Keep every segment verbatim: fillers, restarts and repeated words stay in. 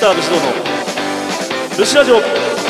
ター武士道の武士ラジオ。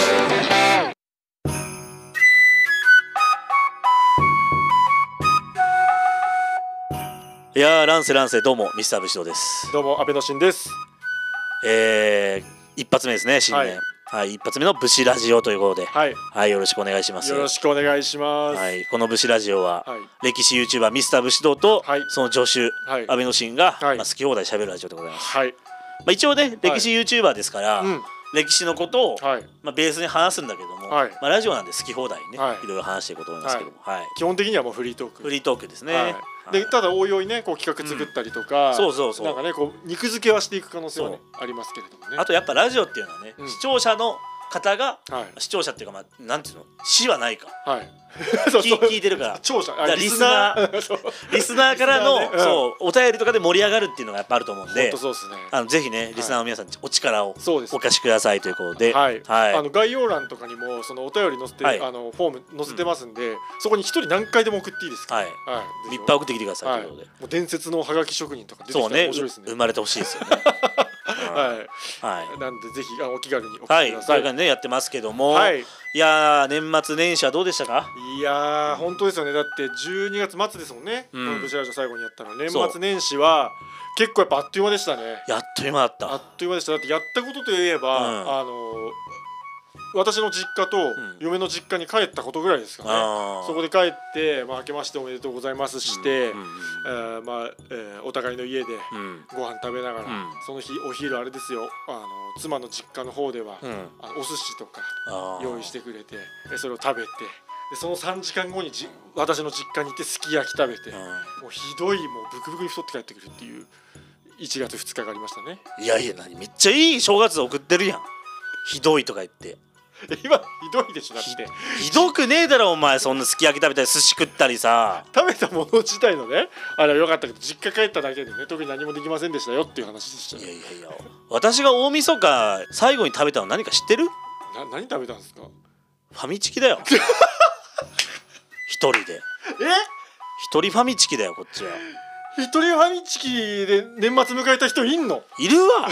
いやー、乱世乱世、どうもミスター武士道です。 どうも安倍のしんです。 えー、一発目ですね、新年。はいはい、一発目の武士ラジオということで、はい、はい、よろしくお願いします。 よろしくお願いします。 はい、この武士ラジオは、はい、歴史 YouTuber ミスター武士道と、はい、その助手、はい、安倍のしんが、はい、まあ、好き放題喋るラジオでございます。はい、まあ、一応ね、歴史 YouTuber ですから、はい、うん、歴史のことを、はい、まあ、ベースに話すんだけども、はい、まあ、ラジオなんで好き放題ね、はい、いろいろ話していこうと思いますけども、はいはい、 基本的にはもうフリートーク。 フリートークですね。はい、 でただおいおいね、こう企画作ったりとか、 うん、そうそうそう、 なんかね、こう肉付けはしていく可能性は、ね、ありますけれどもね。 あとやっぱラジオっていうのはね、うん、視聴者の方が、はい、視聴者っていうか、まあ、なんていうの、死はないか、はい、聞, 聞いてるから、視聴者、リスナーリスナーからの、ね、うん、そうお便りとかで盛り上がるっていうのがやっぱあると思うんで、そうですね、あのぜひね、リスナーの皆さん、はい、お力をお貸しくださいということで、はいはい、あの概要欄とかにもそのお便り載せて、はい、あのフォーム載せてますんで、うん、そこに一人何回でも送っていいですか、はいはい、いっぱい送ってきてください、はい、ということで、もう伝説のハガキ職人とか出てきたら面白いですね。そうね、生まれてほしいですよね。 はいはい、なんでぜひお気軽に送ってください。はい、 それからねやってますけども、はい、いやー、年末年始はどうでしたか？ いやー、本当ですよね。だってじゅうにがつ末ですもんね、うん、この武士ラジオ最後にやったの。年末年始は結構やっぱあっという間でしたね。 やっという間だった。 あっという間でした。だってやったことといえば、うん、あの私の実家と嫁の実家に帰ったことぐらいですかね、うん、そこで帰って、まあ、明けましておめでとうございますして、うんうんうん、えーまあえー、お互いの家でご飯食べながら、うん、その日お昼あれですよ、あの妻の実家の方では、うん、あのお寿司とか用意してくれて、それを食べて、でそのさんじかんごにじ私の実家に行ってすき焼き食べて、うん、もうひどい、もうブクブクに太って帰ってくるっていういちがつふつかがありましたね。 いやいや、何めっちゃいい正月送ってるやん。ひどいとか言って今ひどいでしょ。だってひどくねえだろお前。そんなすき焼き食べたり寿司食ったりさ、 食べたもの自体のねあれは良かったけど、実家帰っただけでね特に何もできませんでしたよっていう話でした。 いやいやいや、私が大晦日最後に食べたの何か知ってる？ な何食べたんですか？ ファミチキだよ。一人で。え？一人ファミチキだよこっちは。 一人ファミチキで年末迎えた人いんの？ いるわ。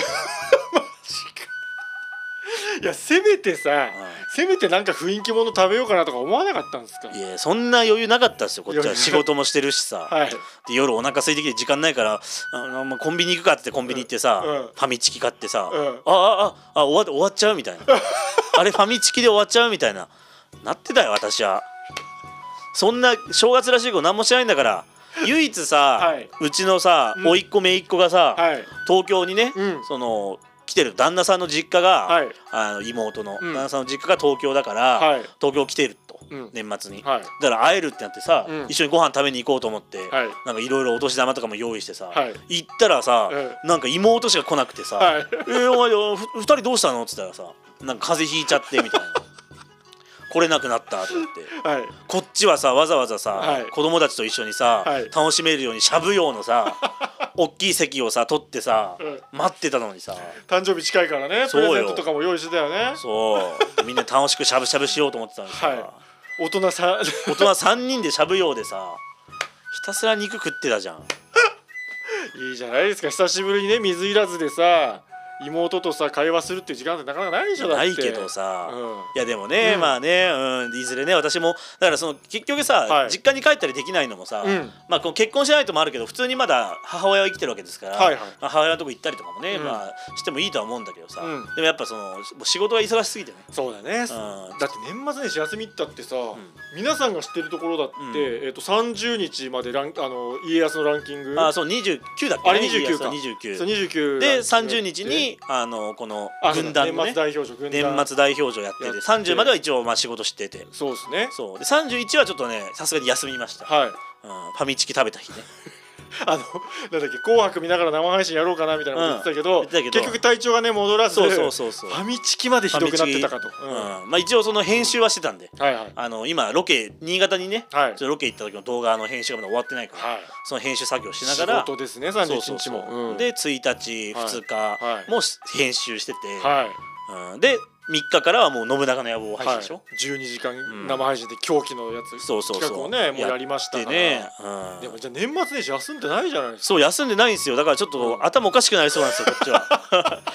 いや、せめてさ、はい、せめてなんか雰囲気もの食べようかなとか思わなかったんですか？ いや、そんな余裕なかったですよこっちは。仕事もしてるしさ、はい、で夜お腹空いてきて時間ないから、あのコンビニ行くかってコンビニ行ってさ、うん、ファミチキ買ってさ、うん、ああああ終わ終わっちゃうみたいな。あれファミチキで終わっちゃうみたいななってたよ私は。そんな正月らしいこと何もしないんだから。唯一さ、はい、うちのさ、うん、甥っ子姪っ子がさ、はい、東京にね、うん、その来てる旦那さんの実家が、はい、あの妹の、うん、旦那さんの実家が東京だから、はい、東京来てると、うん、年末に、はい、だから会えるってなってさ、うん、一緒にご飯食べに行こうと思って、はい、なんかいろいろお年玉とかも用意してさ、はい、行ったらさ、はい、なんか妹しか来なくてさ、はい、えー、お前ふふたりどうしたのって言ったらさ、なんか風邪ひいちゃってみたいな。来れなくなったと思って、はい、こっちはさわざわざさ、はい、子供たちと一緒にさ、はい、楽しめるようにしゃぶ用のさ大きい席をさ取ってさ、うん、待ってたのにさ、 誕生日近いからね、プレゼントとかも用意してたよね。 そうみんな楽しくしゃぶしゃぶしようと思ってたのにさ、はい、 大人さ大人さんにんでしゃぶ用でさひたすら肉食ってたじゃん。 いいじゃないですか、久しぶりにね水いらずでさ妹とさ会話するっていう時間ってなかなかないでしょ。だってないけどさ、うん、いやでもね、うん、まあね、うん、いずれね私もだからその結局さ、はい、実家に帰ったりできないのもさ、うん、まあこの結婚しないともあるけど普通にまだ母親は生きてるわけですから、はいはい、まあ、母親のとこ行ったりとかもね、うん、まあしてもいいとは思うんだけどさ、うん、でもやっぱその仕事が忙しすぎてね。 そうだね、うん、だって年末年始休みったってさ、うん、皆さんが知ってるところだって、うん、えー、とさんじゅうにちまでランあの家康のランキング、 あそうにじゅうきゅうだっけ、ね、 あれにじゅうきゅうか、 にじゅうきゅうそうにじゅうきゅうでさんじゅうにちにあのこの軍団のね、 年末代表女年末代表女やってて、さんじゅうまでは一応まあ仕事してて、 そうですね。 そうでさんじゅういちはちょっとねさすがに休みました。はい、うん、ファミチキ食べた日ね。 あのなんだっけ、紅白見ながら生配信やろうかなみたいなこと言ってたけど、うん、けど結局体調がね戻らず、そうそうそうそう、ファミチキまでひどくなってたかと、うん、 まあ一応その編集はしてたんで、はいはい、あの今ロケ新潟にね、はい、ちょっとロケ行った時の動画の編集がまだ終わってないから、はい、その編集作業しながら仕事ですね、さんじゅういちにちも。 そうそうそう、うん、でついたちふつかも編集してて、はい、うん、でみっかからはもう信長の野望配信でしょ、はい、 じゅうにじかん生配信で狂気のやつ、うん、企画をねもうやりましたからね、うん、でもじゃあ年末年始休んでないじゃないですか。 そう休んでないんですよ。だからちょっと頭おかしくなりそうなんですよこっちは。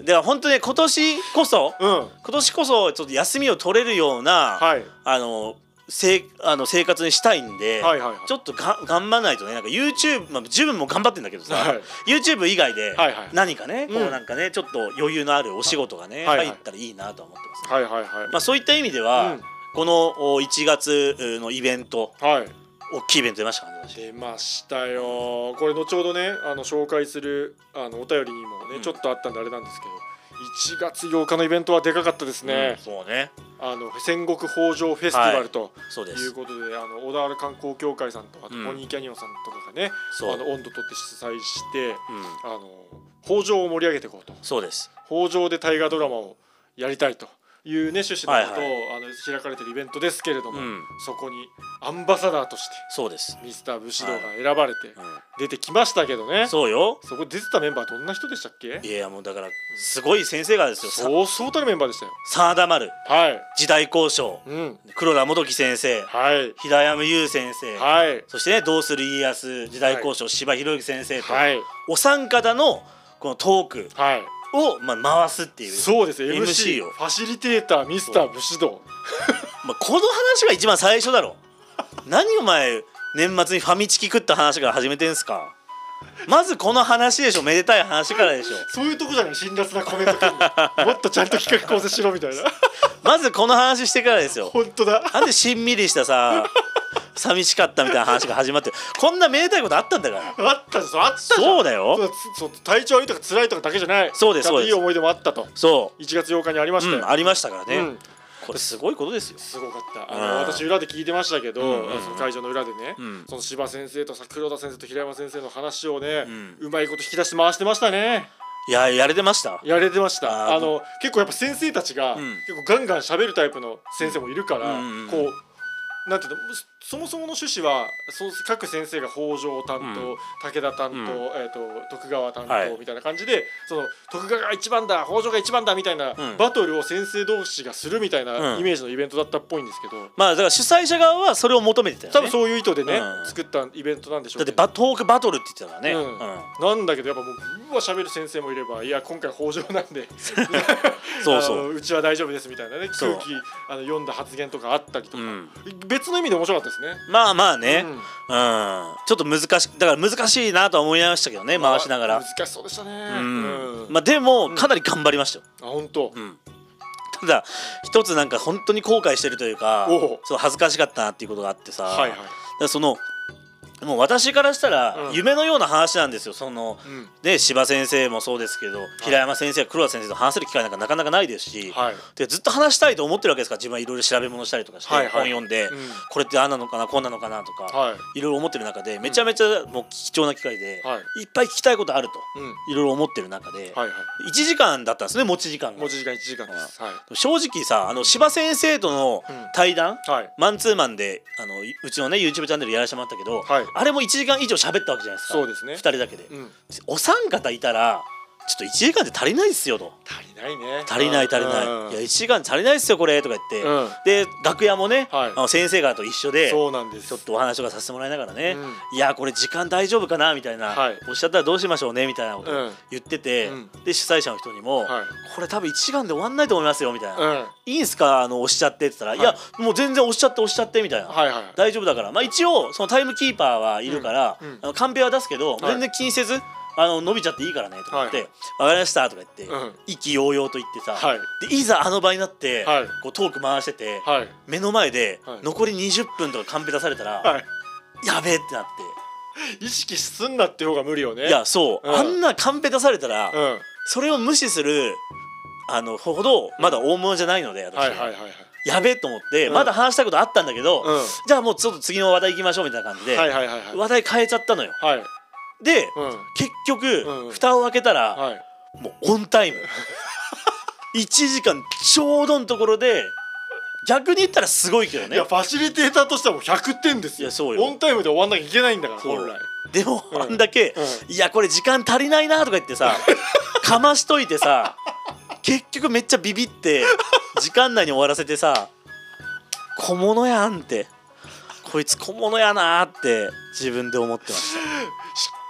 では本当に今年こそ、 うん、 今年こそちょっと休みを取れるような、はい、あのせあの生活にしたいんで、はいはいはい、ちょっとが頑張らないとね。なんか YouTube、まあ、自分も頑張ってんだけどさ、はい、YouTube 以外で何かね、はいはい、こうなんかね、うん、ちょっと余裕のあるお仕事がね、はいはい、入ったらいいなと思ってます、ね。はいはいはい。まあそういった意味では、うん、このいちがつのイベント、はい、大きいイベント出ましたかね。 出ましたよ。これ後ほどね、あの紹介するあのお便りにもね、うん、ちょっとあったんであれなんですけど、いちがつようかのイベントはでかかったですね。 うん、そうね。あの戦国北条フェスティバルということで、はい、あの小田原観光協会さんとあとポニーキャニオンさんとかがね、うん、あの温度取って主催して、うん、あの北条を盛り上げていこうと。 そうです。 北条で大河ドラマをやりたいというね趣旨のことを、はいはい、あの開かれているイベントですけれども、うん、そこにアンバサダーとしてそうですミスター武士道が選ばれて出てきましたけどね、 はい、そうよ。 そこ出てたメンバーどんな人でしたっけ？ いやもうだからすごい先生がですよ。 そうそうたるメンバーでしたよ。 真田丸、はい、時代考証、うん、黒田元樹先生、はい、平山優先生、はい、そしてねどうする家康時代考証、はい、柴裕之先生と、はい、お三方のこのトーク、はいをまあ回すっていう。 そうです エムシー をファシリテーターミスター武士道まあこの話が一番最初だろ何お前年末にファミチキ食った話から始めてんすか。まずこの話でしょ。めでたい話からでしょ。 そういうとこじゃない辛辣なコメントもっとちゃんと企画構成しろみたいなまずこの話してからですよ。 本当だ。 なんでしんみりしたさ寂しかったみたいな話が始まってこんなめでたいことあったんだから。 あったんですよ。あったじゃん。 そうだよ。 そうそう体調悪いとか辛いとかだけじゃない。 そうですそうです。 いい思い出もあったと。そういちがつようかにありましたよ、 うん、ありましたからね、うん、これすごいことですよ。 すごかった。あの私裏で聞いてましたけど、うんうんうん、その会場の裏でね、うん、その柴先生とさ黒田先生と平山先生の話をね、うん、うまいこと引き出して回してましたね。 いややれてました。 やれてました。あの結構やっぱ先生たちが、うん、結構ガンガン喋るタイプの先生もいるから、うんうんうん、こうなんていうのそもそもの趣旨はその各先生が北条担当、うん、武田担当、うんえー、と徳川担当みたいな感じで、はい、その徳川が一番だ北条が一番だみたいな、うん、バトルを先生同士がするみたいなイメージのイベントだったっぽいんですけど、うん、 まあだから主催者側はそれを求めてたよね。 多分そういう意図でね、うん、作ったイベントなんでしょう、ね、 だってバトークバトルって言ってたからね、うんうん、なんだけどやっぱもううわ喋る先生もいればいや今回北条なんでそうそううちは大丈夫ですみたいなね空気あの読んだ発言とかあったりとか、うん、別の意味で面白かったですね。 まあまあね、うんうん、ちょっと難しだから難しいなとは思いましたけどね、回しながら難しそうでしたね、 うんうん、まあでもかなり頑張りましたよ、 うん、あ本当、 うん、ただ一つなんか本当に後悔してるというかそう恥ずかしかったなっていうことがあってさ、はいはい、だからそのもう私からしたら夢のような話なんですよ。その、うん、で柴先生もそうですけど、はい、平山先生や黒田先生と話せる機会なんかなかなかないですし、はい、でずっと話したいと思ってるわけですから自分はいろいろ調べ物したりとかして、はいはい、本読んで、うん、これってあんなのかなこんなのかなとか、はい、いろいろ思ってる中でめちゃめちゃもう貴重な機会で、はい、いっぱい聞きたいことあると、いろいろ思ってる中で、はいはい、いちじかんだったんですね持ち時間が。 持ち時間いちじかんです、はい、 正直さあの柴先生との対談、うんはい、マンツーマンであのうちのね YouTube チャンネルやらせてもらったけど、はい、あれもいちじかん以上喋ったわけじゃないですか。 そうですね。 ふたりだけで、うん、お三方いたらちょっといちじかんで足りないっすよと。 足りないね。 足りない足りない、うん、いやいちじかん足りないっすよこれとか言って、うん、で楽屋もね、はい、あの先生方と一緒でそうなんですちょっとお話とかさせてもらいながらね、うん、いやこれ時間大丈夫かなみたいな、はい、おっしゃったらどうしましょうねみたいなこと言ってて、うん、で主催者の人にも、はい、これ多分いちじかんで終わんないと思いますよみたいな、うん、いいんすかあの押しちゃってって言ったら、はい、いやもう全然押しちゃって押しちゃってみたいな、はいはい、大丈夫だから、まあ、一応そのタイムキーパーはいるから、うんうん、あのカンペは出すけど、はい、全然気にせずあの伸びちゃっていいからねとか言って、はい、分かりましたとか言って、うん、意気揚々と言ってさ、はい、でいざあの場になって、はい、こうトーク回してて、はい、目の前で残りにじゅっぷんとかカンペ出されたら、はい、やべえってなって意識すんなって方が無理よね。 いやそう、うん、あんなカンペ出されたら、うん、それを無視するあのほどまだ大物じゃないので私は、はいはいはいはい、やべえと思って、うん、まだ話したいことあったんだけど、うん、じゃあもうちょっと次の話題行きましょうみたいな感じで、はいはいはいはい、話題変えちゃったのよ、はいで、うん、結局、うん、蓋を開けたら、はい、もうオンタイムいちじかんちょうどのところで逆に言ったらすごいけどね。 いやファシリテーターとしてはもうひゃくてんですよ。いやそうよオンタイムで終わんなきゃいけないんだから本来。 でも、うん、あんだけ、うん、いやこれ時間足りないなとか言ってさかましといてさ結局めっちゃビビって時間内に終わらせてさ小物やんってこいつ小物やなって自分で思ってました。 しっ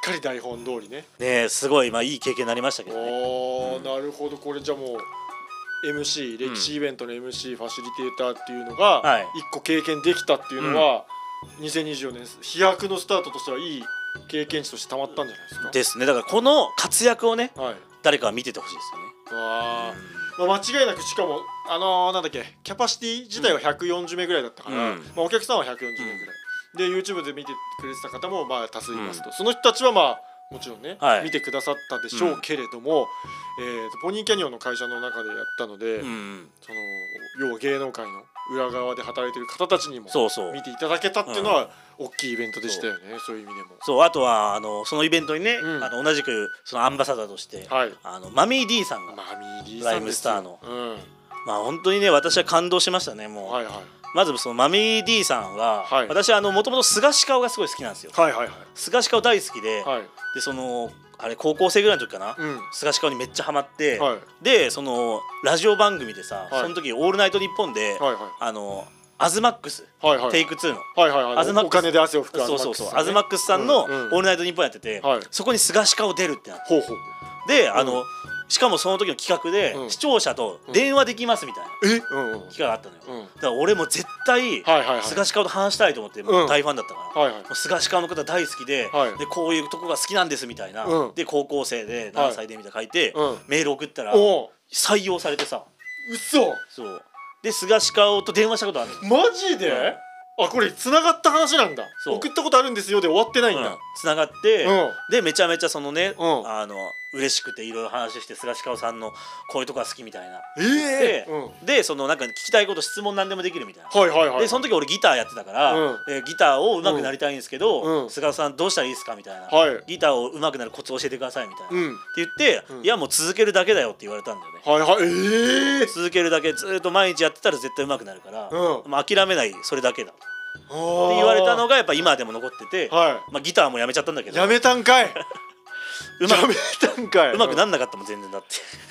かり台本通りね。 ねすごいまあいい経験になりましたけどね。 おー、うん、なるほど。これじゃあもう エムシー 歴史イベントの エムシー、うん、ファシリテーターっていうのがいっこ経験できたっていうのは、うん、にせんにじゅうよねん飛躍のスタートとしてはいい経験値としてたまったんじゃないですか。 ですね。だからこの活躍をね、はい、誰かが見ててほしいですよね。 わー、うん、まあ、間違いなくしかもあのー、なんだっけキャパシティ自体はひゃくよんじゅうめいぐらいだったから、うん、まあ、お客さんはひゃくよんじゅうめいぐらい、うん、で YouTube で見てくれてた方もまあ多数いますと、うん、その人たちはまあもちろんね、はい、見てくださったでしょうけれども、うん、えー、とポニーキャニオンの会社の中でやったので、うん、その要は芸能界の裏側で働いてる方たちにも見ていただけたっていうのは大きいイベントでしたよね。そう、そういう意味でも。 そう、あとはあのそのイベントにね、うん、あの同じくそのアンバサダーとして、はい、あのマミー D さんがマミー D ライムスターの、うん、まあ本当にね私は感動しましたね。もう、はいはい、まずそのマミー D さんは、はい、私はもともと菅氏顔がすごい好きなんですよ。はいはいはい、菅氏顔大好きで、はい、でそのあれ高校生ぐらいの時かな、うん、菅氏顔にめっちゃハマって、はい、でそのラジオ番組でさ、はい、その時「オールナイトニッポン」で、はいはい、あのアズマックス、はいはい、テイクツーの、はいはいはい、アズマックス、お金で汗を拭くアズマックス、そうそうそう、アズマックスさんの「オールナイトニッポン」やってて、うんうん、そこに菅氏顔出るってなって、ほうほう、で、あの、うん、しかもその時の企画で、うん、視聴者と電話できますみたいな、うん、企画があったのよ、うん、だから俺も絶対菅氏顔と話したいと思って、もう大ファンだったから、うん、もう菅氏顔の方大好きで、はい、でこういうとこが好きなんですみたいな、うん、で高校生で何歳でみたいな書いて、はい、メール送ったら、うん、採用されてさ。 うそ。 そうで菅氏顔と電話したことあるの。 マジで、うん、あ、これ繋がった話なんだ。送ったことあるんですよで終わってないんだ、うん、 繋がって、うん、でめちゃめちゃそのね、うん、あの嬉しくていろいろ話して菅氏顔さんのこういうとこが好きみたいな、えー、で、うん、でそのなんか聞きたいこと質問何でもできるみたいな、はいはいはいはい、でその時俺ギターやってたから、うん、えー、ギターを上手くなりたいんですけど、うん、菅さんどうしたらいいですかみたいな、はい、ギターを上手くなるコツ教えてくださいみたいな、うん、って言って、うん、いやもう続けるだけだよって言われたんだよね。はいはい、えー、続けるだけ、ずっと毎日やってたら絶対上手くなるから、うん、まあ、諦めない、それだけだって言われたのがやっぱ今でも残ってて、はい、まあ、ギターもやめちゃったんだけど。 やめたんかい。うまくうまくなんなかったもん全然だって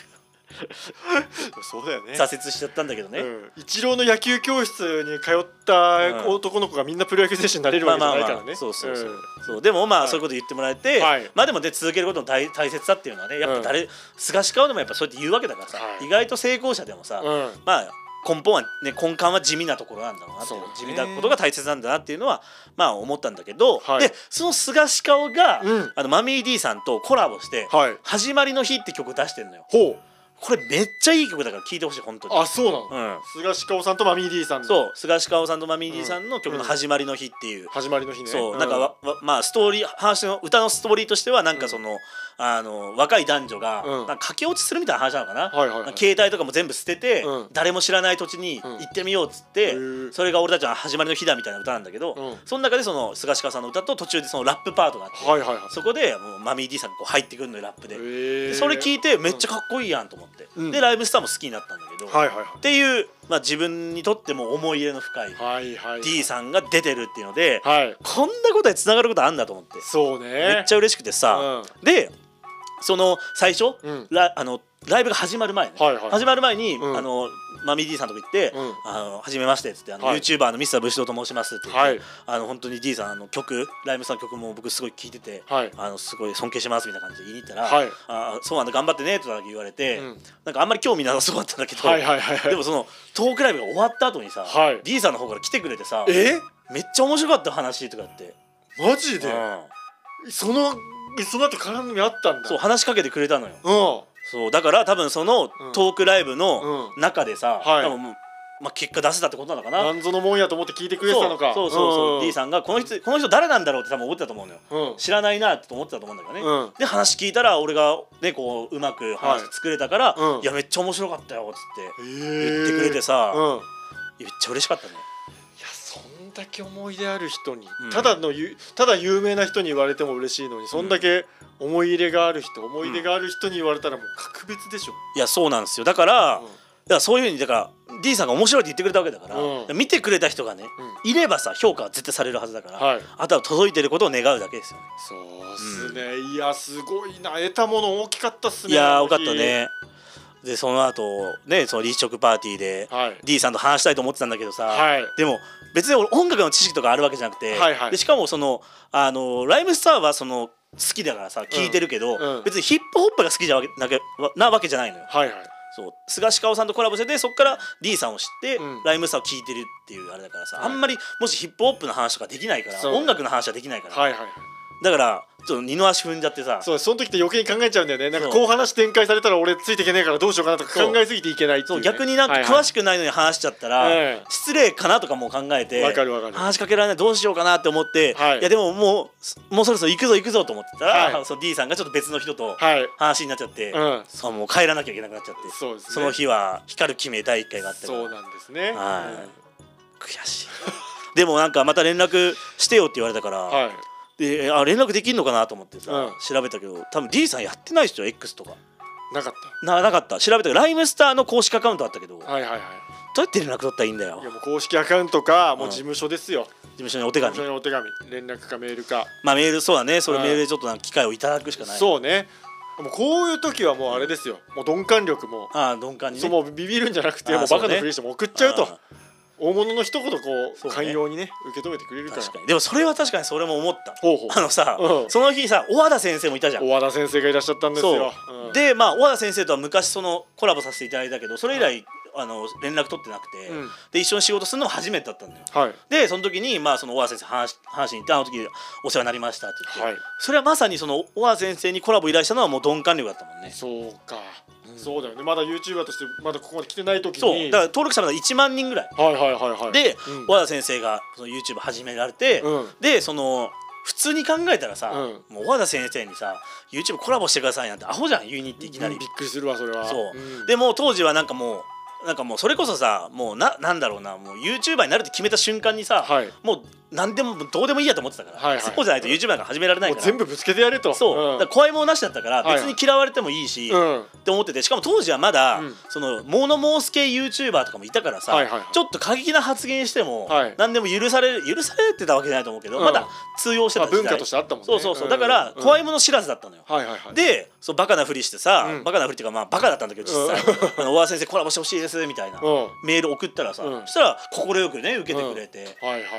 そうだよね。 挫折しちゃったんだけどね、うん、 一郎の野球教室に通った男の子がみんなプロ野球選手になれるわけじゃないからね。 そうそうそう、うん、そうでもまあそういうこと言ってもらえて、はい、まあでもね続けることの 大, 大切さっていうのはねやっぱ誰、うん、菅氏顔でもやっぱそうやって言うわけだからさ、はい、意外と成功者でもさ、うん、まあ根本はね根幹は地味なところなんだろうなって、地味なことが大切なんだなっていうのはまあ思ったんだけど、はい、でその菅氏顔が、うん、あのマミー D さんとコラボして「はい、始まりの日」って曲出してんのよ。ほう、これめっちゃいい曲だから聴いてほしい本当に。 あ、そうなの、うん、菅氏顔さんとマミー D さんの。 そう、菅氏顔さんとマミー D さんの曲の「始まりの日」っていう、うん、 始まりの日ね。 そう、なんかわ、うん、まあストーリー話の歌のストーリーとしてはなんかその、うん、あの若い男女が、うん、なんか駆け落ちするみたいな話なのかな、はいはいはい、携帯とかも全部捨てて、うん、誰も知らない土地に行ってみようっつって、うん、それが俺たちの始まりの日だみたいな歌なんだけど、うん、その中でその菅氏顔さんの歌と途中でそのラップパートがあって、はいはいはい、そこでもうマミー D さんがこう入ってくるのよラップで。でそれ聞いてめっちゃかっこいいやんと思って、うん、でライブスターも好きになったんだけど、はいはいはい、っていう、まあ、自分にとっても思い入れの深い D さんが出てるっていうので、はい、こんなことでつながることあんだと思って、そうね、めっちゃ嬉しくてさ、うん、でその最初、うん、ラ, あのライブが始まる前ね、はいはい、始まる前に、うん、あのマミー D さんとこ行って、うん、あの初めましてっつってあの、はい、YouTuber のミスター武士道と申しますって言って、はい、あの本当に D さんあの曲ライムさんの曲も僕すごい聴いてて、はい、あのすごい尊敬しますみたいな感じで言いに行ったら、はい、あそうなんだ頑張ってねとだけ言われて、うん、なんかあんまり興味なさそうだったんだけど、はいはいはいはい、でもそのトークライブが終わった後にさ、はい、D さんの方から来てくれてさ、えめっちゃ面白かった話とかって。 マジで、うん、そのその後絡みあったんだ。 そう話しかけてくれたのよ、うん、そうだから多分そのトークライブの中でさ、うんうん、多分、まあ、結果出せたってことなのかな。 なんぞのもんやと思って聞いてくれてたのか。 そうそうそうそう、うん、D さんがこの人この人誰なんだろうって多分思ってたと思うのよ、うん、知らないなって思ってたと思うんだけどね、うん、で話聞いたら俺がねこううまく話作れたから、はい、いやめっちゃ面白かったよっつって言ってくれてさ、うん、めっちゃ嬉しかったね。 そんだけ思い出ある人に、うん、ただのただ有名な人に言われても嬉しいのに、そんだけ思い入れがある人、思い出がある人に言われたらもう格別でしょ。 いやそうなんですよ。だから、うん、だからそういう風にだから D さんが面白いって言ってくれたわけだから、うん、見てくれた人がね、うん、いればさ評価は絶対されるはずだから、はい、あとは届いてることを願うだけですよね。 そうっすね、うん、いやすごいな、得たもの大きかったっすね。 いや多かったね。でその後ねその立食パーティーで D さんと話したいと思ってたんだけどさ、はい、でも別に俺音楽の知識とかあるわけじゃなくて、はいはい、でしかもそのあのライムスターはそのきだからさ聞いてるけど、うんうん、別にヒップホップが好きじゃわけなけなわけじゃないのよ。はいはい、そう菅氏香さんとコラボしててそっから D さんを知って、うん、ライムスターを聴いてるっていうあれだからさ、はい、あんまりもしヒップホップの話とかできないから音楽の話はできないから、はいはいはい、だからちょっと二の足踏んじゃってさ、 そうその時って余計に考えちゃうんだよね。なんかこう話展開されたら俺ついていけねえからどうしようかなとか考えすぎていけないっていう、ね、 そう逆になんか詳しくないのに話しちゃったら、はいはい、失礼かなとかも考えて、 わかるわかる、 話しかけられないどうしようかなって思って、はい、いやでももうもうそろそろ行くぞ行くぞと思ってたら、はい、その D さんがちょっと別の人と話になっちゃって、はい、そうもう帰らなきゃいけなくなっちゃって、そうですね、その日は光る決めだいいっかいがあってそうなんですね、 はい、うん、悔しいでもなんかまた連絡してよって言われたから、はい、であ連絡できんのかなと思ってさ、うん、調べたけど多分 D さんやってないでしょ X とかなかったななかった調べたけどライムスターの公式アカウントあったけど、はいはいはい、どうやって連絡取ったらいいんだよ。 いやもう公式アカウントか、うん、もう事務所ですよ。 事務所にお手紙、 事務所にお手紙連絡かメールか、 まあメールそうだねそれメールでちょっとなんか機会をいただくしかない、 そうね。もうこういう時はもうあれですよ、もう鈍感力もああ鈍感にね、 そうもうビビるんじゃなくてもうバカなふりしても送っちゃうと、大物の一言こう寛容にね受け止めてくれるから。 確かにでもそれは確かにそれも思った。ほうほうあのさ、うん、その日さ小和田先生もいたじゃん。 小和田先生がいらっしゃったんですよ。 うん、でまあ小和田先生とは昔そのコラボさせていただいたけどそれ以来、あの連絡取ってなくて、うん、で一緒に仕事するのも初めてだったんだよ、はい、でその時にまあその小和田先生話話に行ってあの時お世話になりましたって言って、はい、それはまさにその小和田先生にコラボ依頼したのはもう鈍感力だったもんね。 そうか、うん、そうだよね。まだ YouTuber としてまだここまで来てない時に、 そうだから登録者まだいちまんにんぐらい、 はいはいはいはい、 で、うん、小和田先生がその YouTube 始められて、うん、でその普通に考えたらさ、うん、もう小和田先生にさ YouTube コラボしてくださいなんてアホじゃん言いに行っていきなり、うん、 びっくりするわそれは。 そう、うん、でも当時はなんかもうなんかもうそれこそさもうななんだろうなもう YouTuber になるって決めた瞬間にさ、はい、もう何でもどうでもいいやと思ってたから、はいはい、そうじゃないと YouTuber なんか始められないからもう全部ぶつけてやれと。 そう、うん、だから怖いものなしだったから別に嫌われてもいいし、はいはい、って思っててしかも当時はまだ、うん、そのモノモース系 YouTuber とかもいたからさ、はいはいはい、ちょっと過激な発言しても、はい、何でも許される許されてたわけじゃないと思うけど、うん、まだ通用してた時代、 まあ、文化としてあったもんね。 そうそうそうだから怖いもの知らずだったのよ、うんはいはいはい、でそうバカなふりしてさ、うん、バカなふりっていうかまあバカだったんだけど実際、うん、小和先生コラボしてほしいですみたいな、うん、メール送ったらさ、うん、そしたら快くね受けてくれて、うんはいはいはい、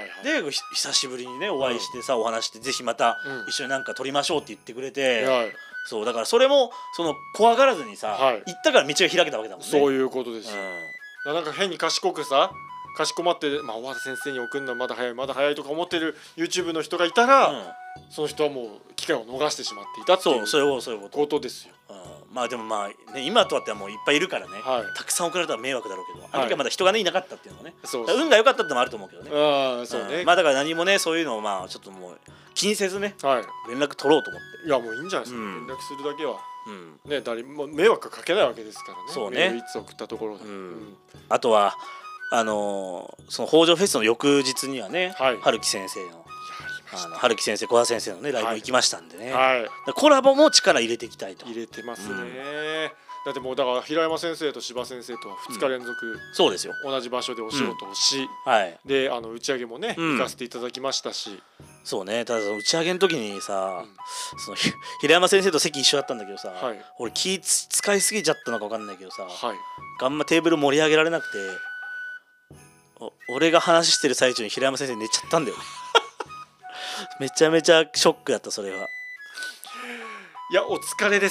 で久しぶりにねお会いしてさ、うん、お話してぜひまた一緒になんか撮りましょうって言ってくれて、うん、そうだからそれもその怖がらずにさ、はい、行ったから道が開けたわけだもんね。 そういうことですよ、うん、なんか変に賢くさかしこまって、まあ、小和田先生に送るのはまだ早いまだ早いとか思ってる YouTube の人がいたら、うん、その人はもう機会を逃してしまっていたっていうことですよ。 うん、まあでもまあ、ね、今とはってはもういっぱいいるからね、はい、たくさん送られたら迷惑だろうけど、あの時はまだ人がねいなかったっていうのもね、そうそう運が良かったってのもあると思うけどね。あそうね、うん、まあだから何もねそういうのをまあちょっともう気にせずね、はい、連絡取ろうと思って。 いやもういいんじゃないですか、うん、連絡するだけは、うんね、誰も迷惑かけないわけですからね。そうね、メールいつ送ったところで、うんうん、 あとはあのー、その北条フェスの翌日にはね、はい、春樹先生のあの春樹先生小田先生のねライブ行きましたんでね、はい、コラボも力入れていきたいと。 入れてますね、うん、だってもうだから平山先生と柴先生とはふつか連続、うん、 そうですよ同じ場所でお仕事をし、うんはい、であの打ち上げもね、うん、行かせていただきましたし。 そうね、ただその打ち上げの時にさ、うん、その平山先生と席一緒だったんだけどさ、はい、俺気使いすぎちゃったのか分かんないけどさ、はい、あんまテーブル盛り上げられなくて俺が話してる最中に平山先生寝ちゃったんだよめちゃめちゃショックだったそれは。 いやお疲れです。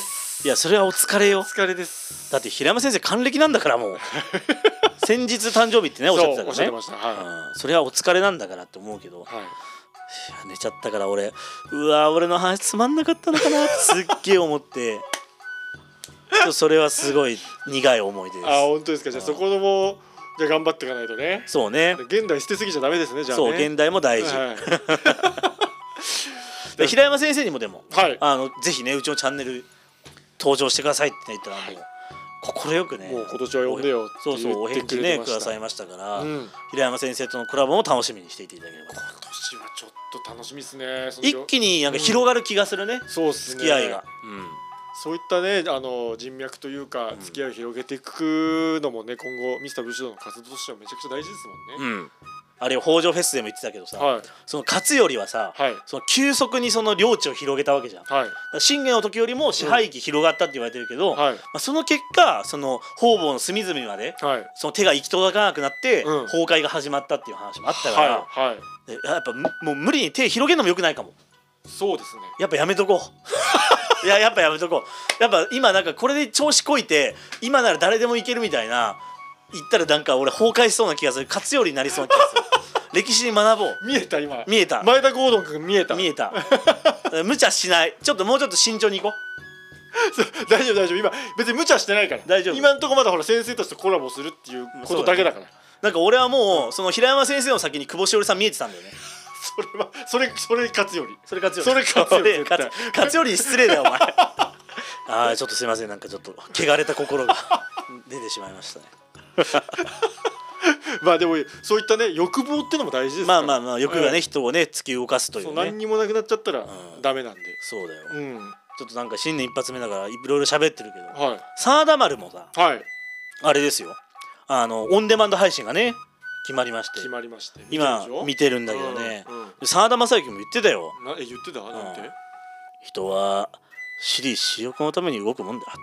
いやそれはお疲れよ。 お疲れです。 だって平山先生還暦なんだからもう先日誕生日ってねおっしゃってたからね。 そうおっしゃってました、はいうん、それはお疲れなんだからって思うけど、はい、いや寝ちゃったから俺うわ俺の話つまんなかったのかなってすっげえ思ってそれはすごい苦い思い出です。 あ本当ですか。じゃあそこのもじゃあ頑張っていかないとね。 そうね。 現代捨てすぎちゃダメですね。じゃあね。 そう現代も大事。はい、平山先生にもでも、はい、あのぜひねうちのチャンネル登場してくださいって言ったらもう快くね。 もう今年は呼んでよってそうそうお返事ねくださいましたから、うん、平山先生とのコラボも楽しみにしていていただければ。 今年はちょっと楽しみですね。 一気になんか広がる気がするね。うん、そうですね。付き合いが。うんそういったねあの人脈というか付き合いを広げていくのもね、うん、今後ミスター武士道の活動としてはめちゃくちゃ大事ですもんね。うん、あれ北条フェスでも言ってたけどさ、はい、その勝つよりはさ、はい、その急速にその領地を広げたわけじゃん。はい、信玄の時よりも支配域広がったって言われてるけど、うんはいまあ、その結果その方々の隅々まで、はい、その手が行き届かなくなって、うん、崩壊が始まったっていう話もあったから、はいはい、やっぱもう無理に手広げるのも良くないかも。 そうですね。 やっぱやめとこういややっぱやめとこう。やっぱ今なんかこれで調子こいて今なら誰でもいけるみたいな言ったらなんか俺崩壊しそうな気がする。勝つよりになりそうな気がする歴史に学ぼう。 見えた今。 見えた。 前田ゴードン君見えた。 見えた無茶しない。ちょっともうちょっと慎重にいこう大丈夫大丈夫。今別に無茶してないから。 大丈夫。 今んとこまだほら先生たちとコラボするっていうことだけだから、うん、 なんか俺はもう、うん、その平山先生の先に久保しおりさん見えてたんだよねそれはそれそれ勝つよりそれ勝つよりそれ勝つより勝つより失礼だよお前ああちょっとすいません。なんかちょっと汚れた心が出てしまいましたねまあでもそういったね欲望ってのも大事ですから。 まあまあまあ欲がね、うん、人をね突き動かすというね。 そう何にもなくなっちゃったらダメなんで、うん、 そうだよ、 うん、 ちょっとなんか新年一発目だからいろいろ喋ってるけど、 はい、 真田丸もさ、 はい、 あれですよ、あのオンデマンド配信がね決まりまして決まりまして今見てるんだけどね、 うんうん、 真田正幸も言ってたよ。 なえ言ってたなんて、うん、 人は私利私欲のために動くもんだっつって。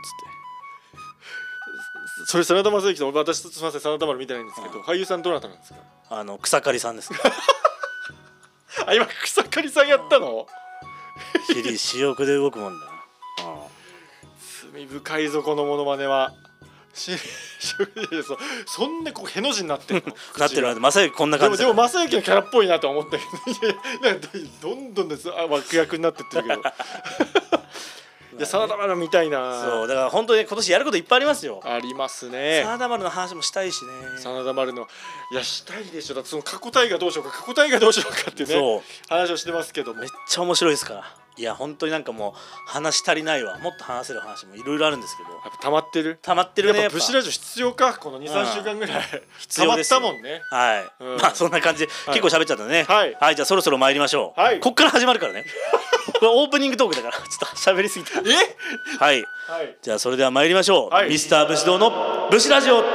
それ真田正幸と私とすみません真田丸見てないんですけど、うん、俳優さんどなたなんですか。 あの草刈さんですあ今草刈さんやったの私利私欲で動くもんだな。 罪深いぞこのモノマネは。しそ, そんなこうへの字になってるのなってるなって正幸こんな感じでもでも正幸のキャラっぽいなと思ったけどどんどんですあ脇役になってってるけどいや真田丸みたいな。 そうだから本当に今年やることいっぱいありますよ。 ありますね。 真田丸の話もしたいしね。 真田丸のいやしたいでしょ。だってその過去大河どうしようか過去大河どうしようかっていうねそう話をしてますけどもめっちゃ面白いですから。いや本当になんかもう話足りないわ。もっと話せる話もいろいろあるんですけどやっぱ溜まってる溜まってるね。 やっぱブシラジオ必要かこの にさんしゅうかんぐらい必要です溜まったもんね。 はい、うん、まあそんな感じで、はい、結構喋っちゃったね。はい、はい、じゃあそろそろ参りましょう。はい、こっから始まるからねこれオープニングトークだからちょっと喋りすぎた。えはい、はい、じゃあそれでは参りましょう、はい、ミスター武士道の武士ラジオ。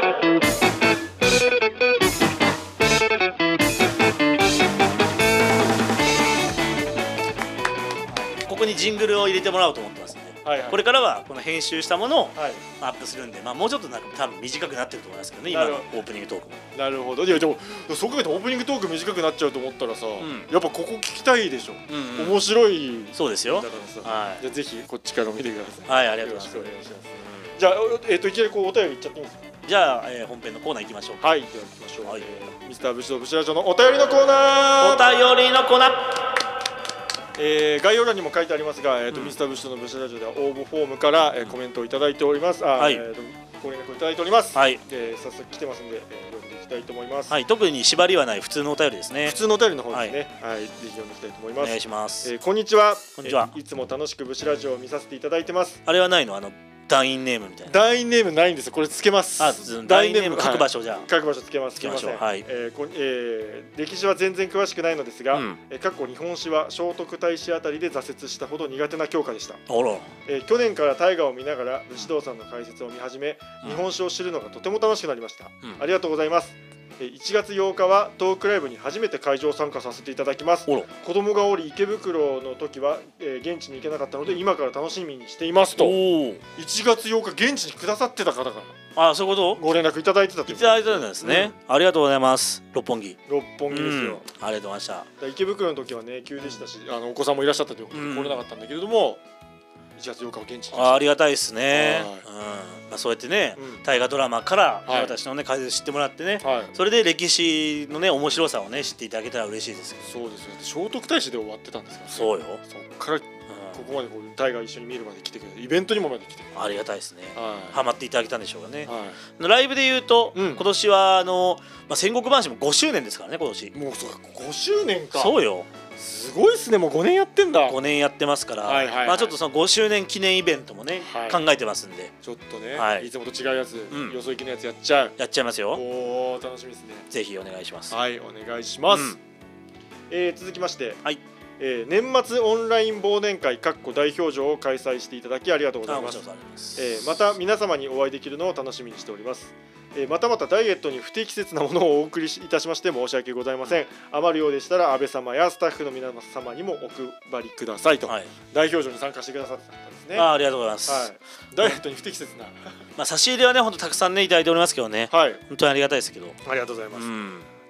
ここにジングルを入れてもらおうと思ってますね。はいはい、これからはこの編集したものをアップするんで、まあ、もうちょっとなんか多分短くなってると思いますけどね今のオープニングトークも。 なるほど。いやでもそう考えてオープニングトーク短くなっちゃうと思ったらさ、うん、やっぱここ聞きたいでしょ、うんうん、面白い。 そうですよ。 だからさ、はい、じゃあぜひこっちから見てください。 はいありがとうございます。 よろしくお願いします、うん、じゃあ、えー、といきなりこうお便りいっちゃっていいんですか。 じゃあ、えー、本編のコーナー行きましょう。 はいでは行きましょう、はい、えー、ミスター武士道武士ラジオのお便りのコーナー。お便りのコーナーえー、概要欄にも書いてありますが、えーとうん、ミスター武士道の武士ラジオでは応募フォームから、えー、コメントをいただいております。あ、はい、えー、とご連絡をいただいております。はい、えー、早速来てますんで、えー、読んでいきたいと思います。 はい、特に縛りはない普通のお便りですね。 普通のお便りの方ですね。はい、はい、ぜひ読んでいきたいと思います。 お願いします。 えー、こんにちは。 こんにちは、 えー。いつも楽しく武士ラジオを見させていただいてます。 あれはないのあの団員ネームみたいな。 団員ネームないんですよ。これつけます。 あ、団員ネーム書く場所じゃあ、はい、 書く場所つけます。 つけましょう。はい。 えーこえー、歴史は全然詳しくないのですが、うん、えー、過去日本史は聖徳太子あたりで挫折したほど苦手な教科でした。あら。えー、去年から大河を見ながら武士道さんの解説を見始め、うん、日本史を知るのがとても楽しくなりました。うん、ありがとうございます。いちがつようかはトークライブに初めて会場参加させていただきます。子供がおり池袋の時は、えー、現地に行けなかったので今から楽しみにしていますと。いちがつようか現地にくださってた方からあ、そういうことご連絡いただいてたということいただいてたんですね、うん、ありがとうございます。六本木六本木ですよ、 うん、ありがとうございました。 池袋の時はね急でしたし、あのお子さんもいらっしゃったということで来れなかったんだけれども、うん、いちがつようかは現地にあ, ありがたいですね、うん、まあ、そうやってね、うん、大河ドラマから私のね解説知ってもらってね、はい、それで歴史のね面白さをね知っていただけたら嬉しいですけど。 そうですよ。聖徳太子で終わってたんですから、ね、 そうよ。そっからここまでこう大河一緒に見るまで来てくれてイベントにもまで来てありがたいですね、 はい、 ハマっていただけたんでしょうかね、 はい、 ライブで言うと、うん、今年はあの、まあ、戦国話もごしゅうねんですからね今年。 もうそうかごしゅうねんか。 そうよ。 すごいっすね。もうごねんやってんだ。 ごねんやってますから、はいはいはい、まあちょっとそのごしゅうねん記念イベントもね、はい、考えてますんでちょっとね、 はい、 いつもと違うやつ、うん、よそ行きのやつやっちゃうやっちゃいますよ。 おー楽しみですね。 ぜひお願いします。 はいお願いします、うん、えー、続きまして、はい、えー、年末オンライン忘年会代表状を開催していただきありがとうございます。えー、また皆様にお会いできるのを楽しみにしております。えー、またまたダイエットに不適切なものをお送りいたしまして申し訳ございません。余るようでしたら安倍様やスタッフの皆様にもお配りくださいと、はい、代表状に参加してくださってたんですね。 あ, ありがとうございます、 はい、ダイエットに不適切なまあ差し入れはね本当たくさんねいただいておりますけどね、はい、本当にありがたいですけど。 ありがとうございます、 うん、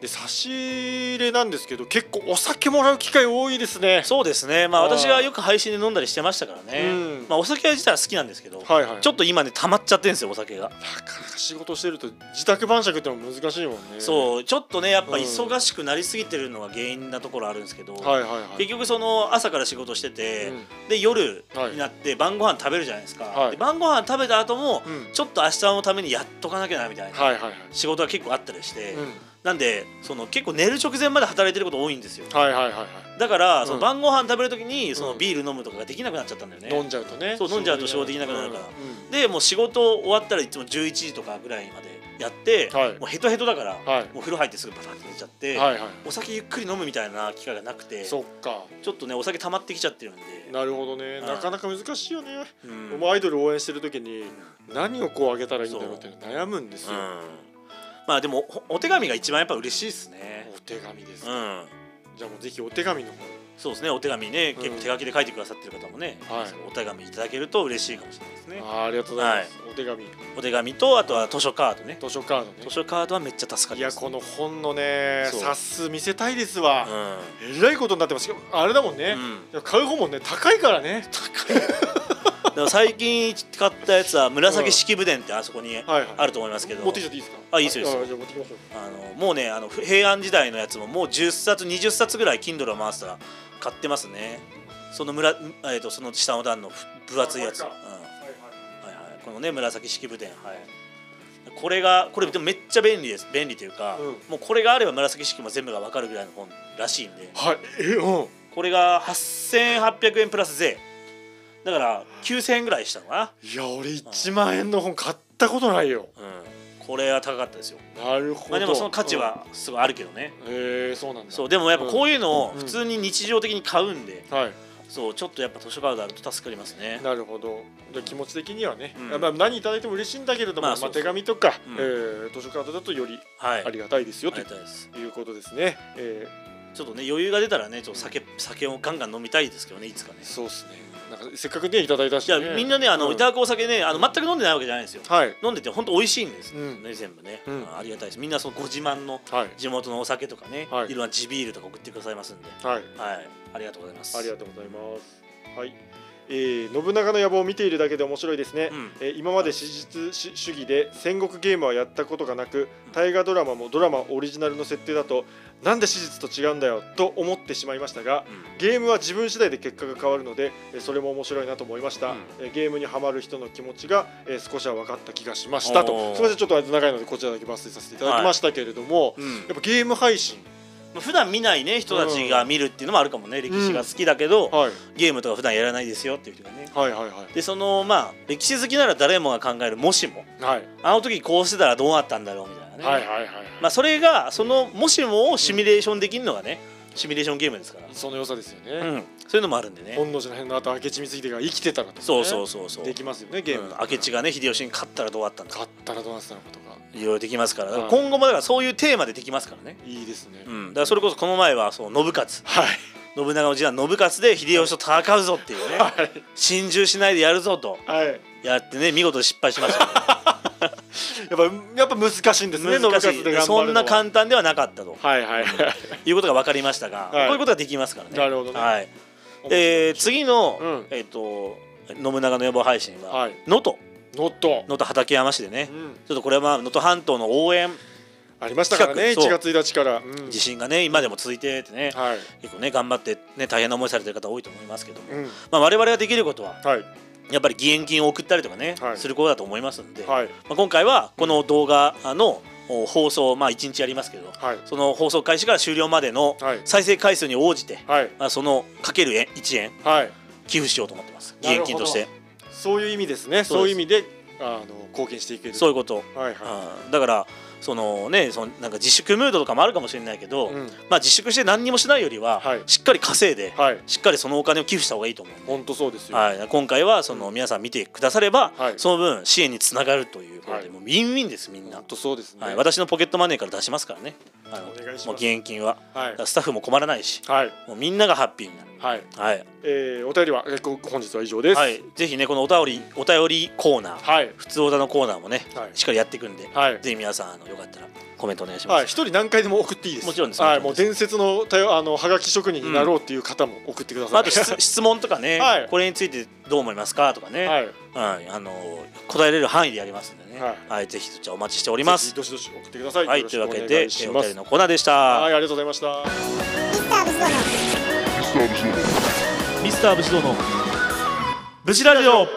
で差し入れなんですけど結構お酒もらう機会多いですね。 そうですね、まあ私がよく配信で飲んだりしてましたからね、うん、まあお酒自体は好きなんですけど、はいはい、ちょっと今ね溜まっちゃってるんですよお酒が。なかなか仕事してると自宅晩酌ってのも難しいもんね。 そうちょっとねやっぱ忙しくなりすぎてるのが原因なところあるんですけど、はいはいはい、結局その朝から仕事してて、うん、で夜になって晩ご飯食べるじゃないですか、はい、で晩ご飯食べた後も、うん、ちょっと明日のためにやっとかなきゃなみたいな仕事が結構あったりして、うん、なんでその結構寝る直前まで働いてること多いんですよ。はいはいはいはい、だから、うん、その晩ご飯食べるときにそのビール飲むとかができなくなっちゃったんだよね。 飲んじゃうとね。 そう飲んじゃうと仕事できなくなるから、うん、でもう仕事終わったらいつもじゅういちじとかぐらいまでやって、はい、もうヘトヘトだから、はい、もう風呂入ってすぐパタンって寝ちゃって、はいはい、お酒ゆっくり飲むみたいな機会がなくて、そっかちょっとねお酒溜まってきちゃってるんで。 なるほどね、なかなか難しいよね、うん、もうアイドル応援してるときに何をこうあげたらいいんだろうって悩むんですよ、うん、 まあでも お, お手紙が一番やっぱ嬉しいですね。 お手紙です、うん、じゃあもうぜひお手紙の方。 そうですね、お手紙ね、結構手書きで書いてくださってる方もね、うん、はい、お手紙いただけると嬉しいかもしれないですね。 あ, ありがとうございます、はい、お手紙お手紙とあとは図書カードね。 図書カードね。 図書カードはめっちゃ助かります、ね、 いやこの本のね冊数見せたいですわ、うん、えらいことになってます。あれだもんね、うん、買う本もね高いからね。高いでも最近買ったやつは紫式部伝ってあそこにあると思いますけど、 持ってきちゃっていいですか。 あ、いいですよ。 じゃあ持ってきましょう。 あのもうねあの平安時代のやつももうじゅっさつにじゅっさつぐらい Kindle を回したら買ってますね。その村、えー、とその下の段の分厚いやつ、うん、はいはいはい、このね紫式部伝、はい、これがこれでもめっちゃ便利です。便利というか、うん、もうこれがあれば紫式も全部が分かるぐらいの本らしいんで、はい、えうん、これがはっせんはっぴゃくえんプラス税だからきゅうせんえんぐらいしたのかな。 いや俺いちまんえんの本買ったことないよ、 うん、これは高かったですよ。 なるほど、 まあ、でもその価値はすごいあるけどね、 うん、へえそうなんだ。 そうでもやっぱこういうのを普通に日常的に買うんで、うん、はい、そうちょっとやっぱ図書カードあると助かりますね。 なるほど。じゃ気持ち的にはね、うん、まあ何いただいても嬉しいんだけれども、まあ、まあ手紙とか、うん、えー、図書カードだとよりありがたいですよ、はい、ということですね。えー、ちょっとね余裕が出たらねちょっと 酒, 酒をガンガン飲みたいですけどね、いつかね。 そうですね。なんかせっかくねいただいたし、ね、 いやみんなねあの、うん、いただくお酒ねあの全く飲んでないわけじゃないんですよ、はい、飲んでて本当美味しいんですね、うん、全部ね、うん、ありがたいです。みんなそのご自慢の地元のお酒とかね、はい、いろんな地ビールとか送ってくださいますんで、はい、はい、ありがとうございます。 ありがとうございます。はい、えー、信長の野望を見ているだけで面白いですね、うん、えー、今まで史実主義で戦国ゲームはやったことがなく、大河ドラマもドラマオリジナルの設定だとなんで史実と違うんだよと思ってしまいましたが、うん、ゲームは自分次第で結果が変わるのでそれも面白いなと思いました、うん、ゲームにはまる人の気持ちが少しは分かった気がしましたと。すみませんちょっと長いのでこちらだけ抜粋させていただきましたけれども、はい、うん、やっぱゲーム配信普段見ないね人たちが見るっていうのもあるかもね、うん、歴史が好きだけど、うん、はい、ゲームとか普段やらないですよっていう人がね、はいはいはい、でそのまあ歴史好きなら誰もが考えるもしも、はい、あの時こうしてたらどうなったんだろうみたいなね、はいはいはいはい、まあそれがそのもしもをシミュレーションできるのがね、うん、シミュレーションゲームですから、 その良さですよね、うん、 そういうのもあるんでね。 本能寺の変の後明智光秀が生きてたらとか、ね、 そうそうそうそうできますよねゲーム、うん、 明智がね秀吉に勝ったらどうなったんだ、 勝ったらどうなったのかとかいろいろできますから、から今後もだからそういうテーマでできますからね。 いいですね、 うん、だからそれこそこの前はその信勝、はい、信長の次男信勝で秀吉と戦うぞっていうね、はい、心中しないでやるぞと、はい、やってね見事失敗しましたねやっぱやっぱ難しいんですね。 難しい。そんな簡単ではなかったと、 はいはい、 いうことが分かりましたが、はい、こういうことができますからね。 なるほどね、 はい、えー、次の、うん、えーと信長の野望配信は能登、能登能登畠山市でね、うん、ちょっとこれは能登半島の応援ありましたからね、いちがつついたちから、 うん、地震がね今でも続いててね、はい、結構ね頑張ってね大変な思いされてる方多いと思いますけども、うん、まあ、我々ができることは、はい、やっぱり義援金を送ったりとかね、はい、することだと思いますので、はい、まあ、今回はこの動画の放送、まあいちにちやりますけど、はい、その放送開始から終了までの再生回数に応じて、はい、まあ、そのかけるいちえん、はい、寄付しようと思ってます。義援金として。 そういう意味ですね。そういう意味であの貢献していける。 そういうこと、はいはい、だからそのね、そのなんか自粛ムードとかもあるかもしれないけど、うん、まあ自粛して何にもしないよりは、はい、しっかり稼いで、はい、しっかりそのお金を寄付した方がいいと思う。 本当そうですよ、 はい、今回はその皆さん見てくだされば、はい、その分支援につながるということで、はい、もうウィンウィンですみんな。 本当そうですね、 はい、私のポケットマネーから出しますからね、あのお願いします。もう義援金は、はい、スタッフも困らないし、はい、もうみんながハッピーになる。はい、はい、 えー、お便りは本日は以上です。 はい、ぜひねこのお便りお便りコーナー、はい、普通おたのコーナーもね、はい、しっかりやっていくんで、はい、ぜひ皆さんあのよかったらコメントお願いします。 はい、一人何回でも送っていいです。 もちろんです。 はい、もう伝説のたよあのはがき職人になろうっていう方も送ってください。 あと質問とかね、 はい、 これについてどう思いますかとかね、はい、あの答えれる範囲でやりますんでね、はい、はい、ぜひそちらお待ちしております。 どしどし送ってください。 はい、というわけでお便りのコーナーでした。 はい、ありがとうございました。 ミスター武士道の武士ラジオ。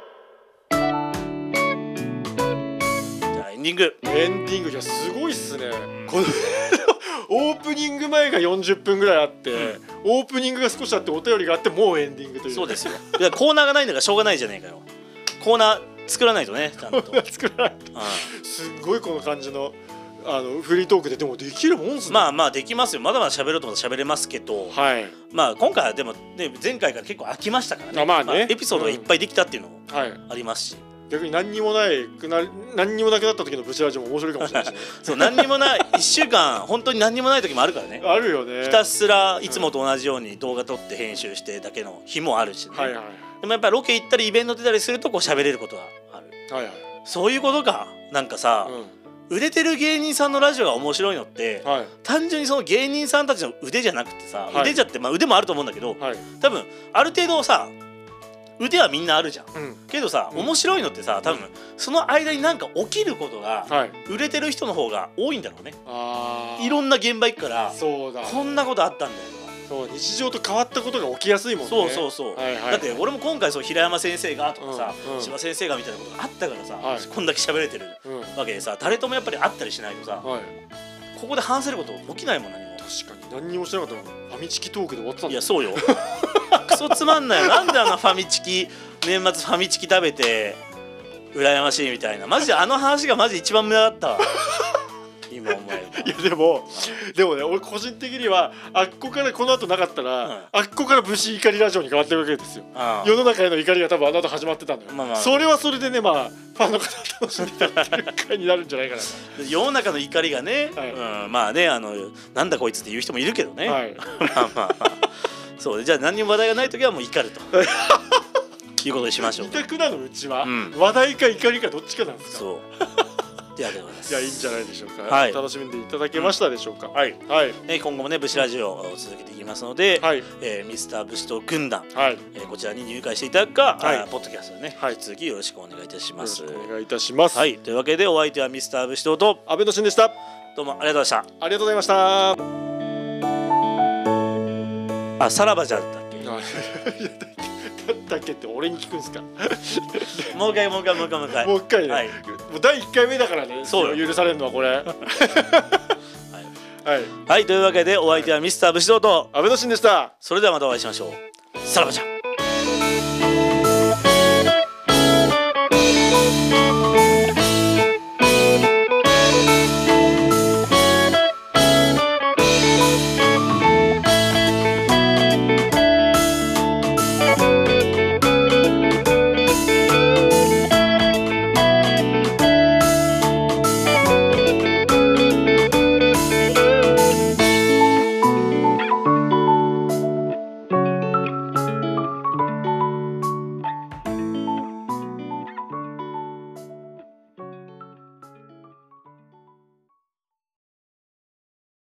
エンディング。 エンディングじゃすごいっすね。このオープニング前がよんじゅっぷんぐらいあって、うん、オープニングが少しあってお便りがあってもうエンディングという。 そうですよ。いやコーナーがないんだからしょうがないじゃねえかよ。コーナー作らないとね、ちゃんと。 作らない。すごいこの感じのあのフリートークででもできるもんすね。 まあまあできますよ。まだまだ喋ろうと思ったら喋れますけど、はい、まあ今回はでもね前回から結構飽きましたからね。あまあね、まあ、エピソードがいっぱいできたっていうのもありますし。 うん、逆に何にもないくな何にもなくなった時のブチラジも面白いかもしれないしね。 そう何にもないいっしゅうかん本当に何にもない時もあるからね。 あるよね。 ひたすらいつもと同じように動画撮って編集してだけの日もあるしね。はいはい。でもやっぱりロケ行ったりイベント出たりするとこう喋れることがある。はいはい。そういうことか。なんかさ。うん、売れてる芸人さんのラジオが面白いのって、はい、単純にその芸人さんたちの腕じゃなくてさ、はい、腕じゃって、まあ、腕もあると思うんだけど、はい、多分ある程度さ腕はみんなあるじゃん、うん、けどさ、うん、面白いのってさ多分その間になんか起きることが、はい、売れてる人の方が多いんだろうね。あいろんな現場行くからそうだこんなことあったんだよ。 そう日常と変わったことが起きやすいもんね。 そうそうそう、はいはい、だって俺も今回そう平山先生がとかさ、うんうん、柴先生がみたいなことがあったからさ、はい、こんだけ喋れてるわけでさ、誰ともやっぱり会ったりしないとさ、はい、ここで話せること起きないもん。何も確かに何にもしなかったのファミチキトークで終わってたんだ。 いやそうよクソつまんないよ。なんであのファミチキ年末ファミチキ食べて羨ましいみたいな。マジであの話がマジ一番無駄だったわ今思えば。 いやでもでもね俺個人的にはあっこからこの後なかったら、うん、あっこから武士怒りラジオに変わってるわけですよ。世の中への怒りが多分あの後始まってたんだよ、まあまあ、それはそれでねまあファンの方楽しんでいただける回になるんじゃないかな世の中の怒りがね、はい、うん、まあねあのなんだこいつって言う人もいるけどね、はい、まあまあそうじゃあ何にも話題がない時はもう怒るということにしましょう。 二択なのうちは、うん、話題か怒りかどっちかなんですか。そういやでございます。 いやいいんじゃないでしょうか、はい、楽しみでいただけましたでしょうか、うん、はい、はい、 え今後もね武士ラジオを続けていきますので、はい、えー、ミスター武士と軍団、はい、えー、こちらに入会していただくか、はい、ポッドキャストでね、はい、引き続きよろしくお願いいたします。 よろしくお願いいたします。 はい、というわけでお相手はミスター武士と阿部のしんでした。 どうもありがとうございました。 ありがとうございました。 あ、さらばじゃったっけだったっけって俺に聞くんですかもう一回もう一回もう一回もう一回もう一回ね、はい、もうだいいっかいめだからね。そう許されるのはこれはい、 はいはい、というわけでお相手はミスター武士道と阿部のしんでした。 それではまたお会いしましょう。さらばじゃ。